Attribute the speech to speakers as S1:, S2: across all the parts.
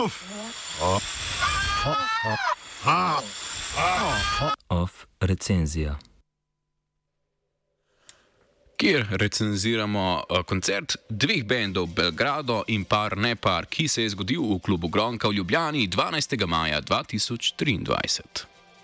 S1: Off recenzija.
S2: Kjer recenziramo koncert dveh bendov Belgrado in Par Nepar, ki se je zgodil v klubu Gronka v Ljubljani 12. maja 2023.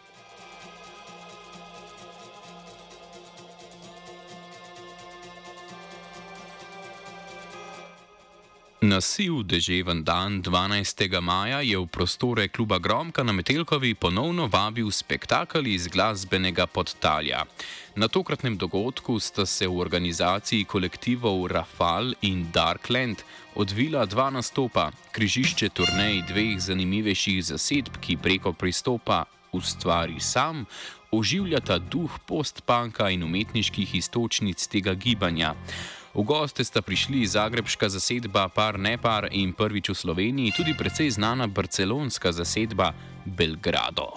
S2: Na siv deževen dan 12. maja je v prostore kluba Gromka na Metelkovi ponovno vabil spektakel iz glasbenega podtalja. Na tokratnem dogodku sta se v organizaciji kolektivov Rafal in Darkland odvila dva nastopa, križišče turnej dveh zanimivejših zasedb, ki preko pristopa Ustvari sam oživljata duh post-punka in umetniških iztočnic tega gibanja. V goste sta prišli zagrebška zasedba Par Nepar in prvič v Sloveniji tudi precej znana barcelonska zasedba Belgrado.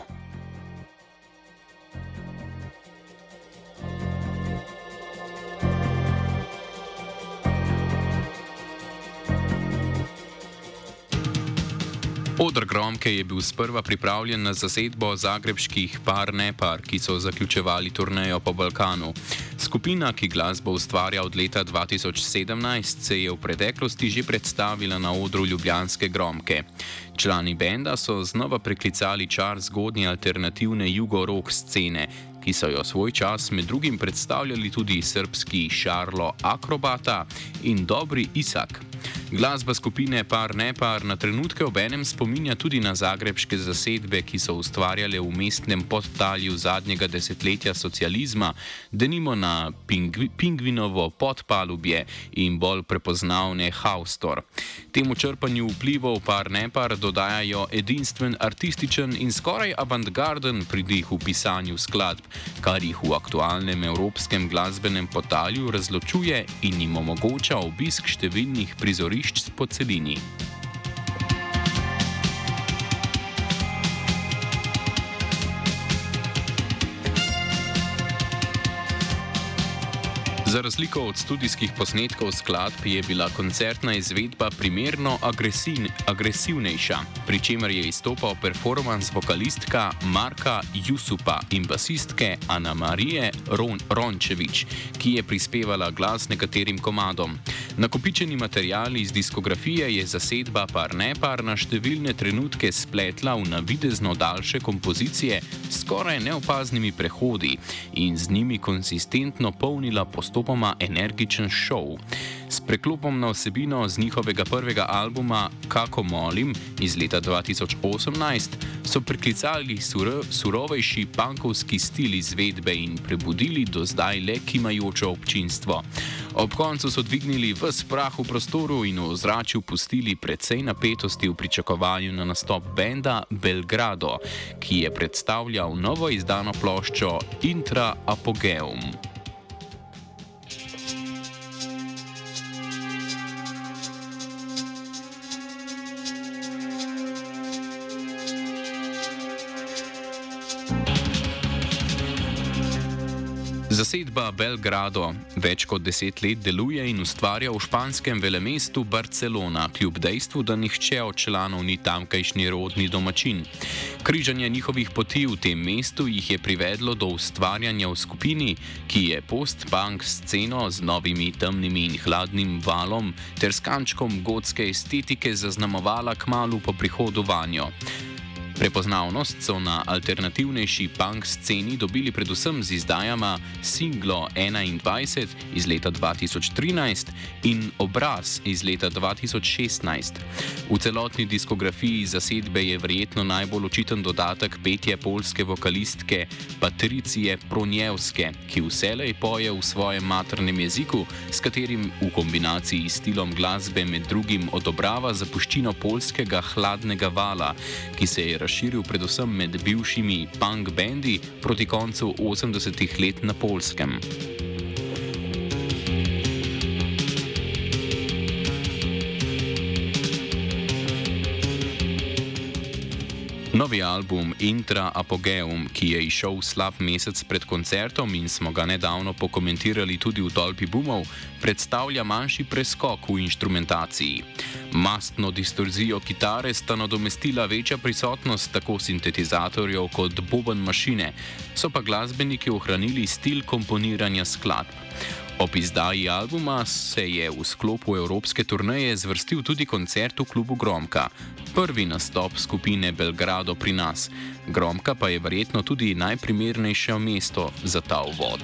S2: Oder Gromke je bil sprva pripravljen na zasedbo zagrebških Par Nepar, ki so zaključevali turnejo po Balkanu. Skupina, ki glasbo ustvarja od leta 2017, se je v preteklosti že predstavila na odru ljubljanske Gromke. Člani benda so znova preklicali čar zgodnje alternativne jugo-rock scene, ki so jo svoj čas med drugim predstavljali tudi srbski Šarlo Akrobata in Dobri Isak. Glasba skupine Par Nepar na trenutke obenem spominja tudi na zagrebške zasedbe, ki so ustvarjale v mestnem podtalju zadnjega desetletja socializma, denimo na Pingvinovo podpalubje in bolj prepoznavne Haustor. Temu črpanju vplivov Par Nepar dodajajo edinstven, artističen in skoraj avantgarden pridih v pisanju skladb, kar jih v aktualnem evropskem glasbenem podtalju razločuje in jim omogoča obisk številnih prizorišč po celini. Za razliko od studijskih posnetkov skladb je bila koncertna izvedba primerno agresivnejša, pri čemer je izstopal performans vokalistka Marka Jusupa in basistke Ana Marije Rončević, ki je prispevala glas nekaterim komadom. Nakopičeni material iz diskografije je zasedba Par Nepar na številne trenutke spletla v navidezno daljše kompozicije s skoraj neopaznimi prehodi in z njimi konsistentno polnila postopoma energičen šov. S preklopom na vsebino z njihovega prvega albuma Kako molim iz leta 2018 so priklicali surovejši punkovski stil izvedbe in prebudili do zdaj le kimajoče občinstvo. Ob koncu so dvignili ves prah v prostoru in v ozračju pustili precej napetosti v pričakovanju na nastop benda Belgrado, ki je predstavljal novo izdano ploščo Intra Apogeum. Zasedba Belgrado več kot 10 let deluje in ustvarja v španskem velemestu Barcelona, kljub dejstvu, da nihče od članov ni tamkajšnji rodni domačin. Križanje njihovih poti v tem mestu jih je privedlo do ustvarjanja v skupini, ki je post-punk sceno z novimi temnimi in hladnim valom ter s kančkom gotske estetike zaznamovala kmalu po prihodu vanjo. Prepoznavnost so na alternativnejši punk sceni dobili predvsem z izdajama Singlo 21 iz leta 2013 in Obraz iz leta 2016. V celotni diskografiji zasedbe je verjetno najbolj očiten dodatek petje poljske vokalistke Patricije Pronjevske, ki vselej poje v svojem maternem jeziku, s katerim v kombinaciji s stilom glasbe med drugim odobrava zapuščino poljskega hladnega vala, ki se je razširil predvsem med bivšimi punk bendi proti koncu 80-ih let na Poljskem. Novi album Intra Apogeum, ki je izšel slab mesec pred koncertom in smo ga nedavno pokomentirali tudi v Tolpi Bumov, predstavlja manjši preskok v inštrumentaciji. Mastno distorzijo kitare sta nadomestila večja prisotnost tako sintetizatorjev kot boben mašine, so pa glasbeniki ohranili stil komponiranja skladb. Ob izdaji albuma se je v sklopu evropske turneje zvrstil tudi koncert v klubu Gromka, prvi nastop skupine Belgrado pri nas. Gromka pa je verjetno tudi najprimernejše mesto za ta uvod.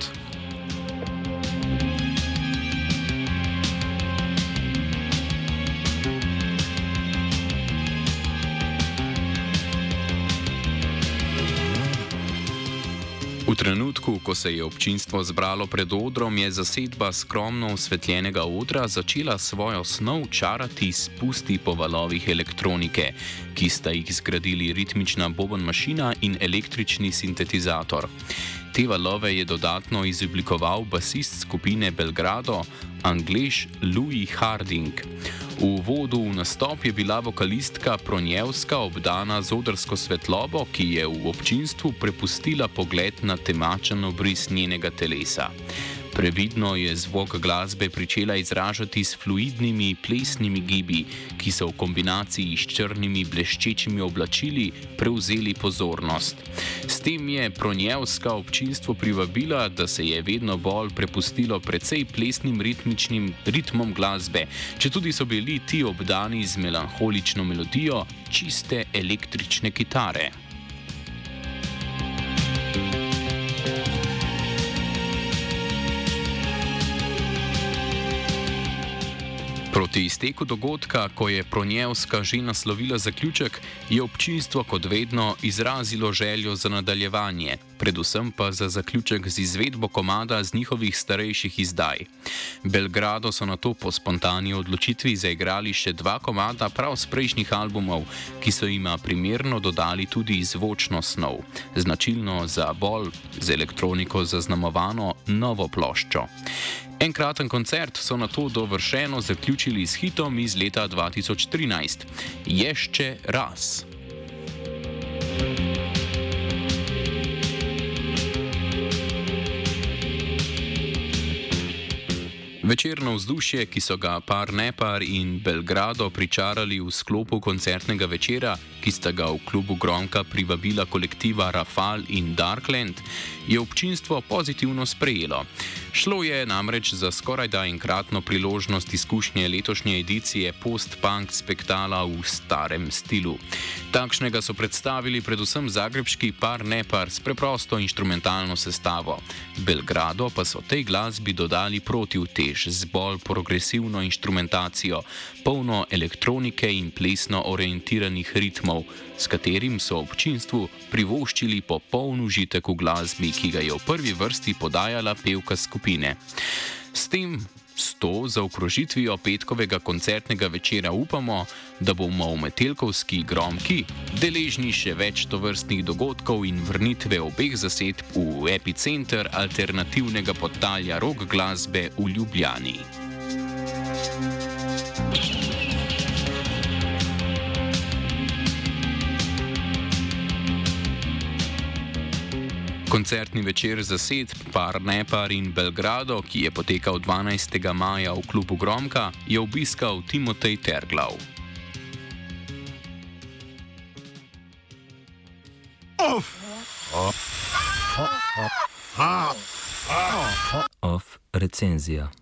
S2: V trenutku, ko se je občinstvo zbralo pred odrom, je zasedba skromno osvetljenega odra začela svojo snov čarati spusti po valovih elektronike, ki sta jih zgradili ritmična boben mašina in električni sintetizator. Te valove je dodatno izoblikoval basist skupine Belgrado, Anglež Louis Harding. V uvodu v nastop je bila vokalistka Pronjevska obdana z odrsko svetlobo, ki je v občinstvu prepustila pogled na temačen obris njenega telesa. Previdno je zvok glasbe pričela izražati s fluidnimi plesnimi gibi, ki so v kombinaciji s črnimi bleščečimi oblačili prevzeli pozornost. S tem je Pronjevska občinstvo privabila, da se je vedno bolj prepustilo precej plesnim ritmom glasbe, četudi so bili ti obdani z melanholično melodijo čiste električne kitare. Proti izteku dogodka, ko je Pronjevska že naslovila zaključek, je občinstvo kot vedno izrazilo željo za nadaljevanje, predvsem pa za zaključek z izvedbo komada z njihovih starejših izdaj. Belgrado so nato po spontani odločitvi zaigrali še 2 komada prav z prejšnjih albumov, ki so jima primerno dodali tudi zvočno snov, značilno za bolj z elektroniko zaznamovano novo ploščo. Enkraten koncert so nato dovršeno zaključili s hitom iz leta 2013, Ješće raz. Večerno vzdušje, ki so ga Par Nepar in Belgrado pričarali v sklopu koncertnega večera, ki sta ga v klubu Gromka privabila kolektiva Rafal in Darkland, je občinstvo pozitivno sprejelo. Šlo je namreč za skorajda enkratno priložnost izkušnje letošnje edicije post-punk spektala v starem stilu. Takšnega so predstavili predvsem zagrebški Par Nepar s preprosto inštrumentalno sestavo. Belgrado pa so tej glasbi dodali protivtež z bolj progresivno inštrumentacijo, polno elektronike in plesno orientiranih ritmov, s katerim so občinstvu privoščili popoln užitek v glasbi, ki ga je v prvi vrsti podajala pevka skupine. S to zaokrožitvijo petkovega koncertnega večera upamo, da bomo v metelkovski Gromki deležni še več tovrstnih dogodkov in vrnitve obeh zasedb v epicenter alternativnega podtalja rock glasbe v Ljubljani. Koncertni večer zasedb Par Nepar in Belgrado, ki je potekal 12. maja v klubu Gromka, je obiskal Timotej Terglav.
S1: Off recenzija.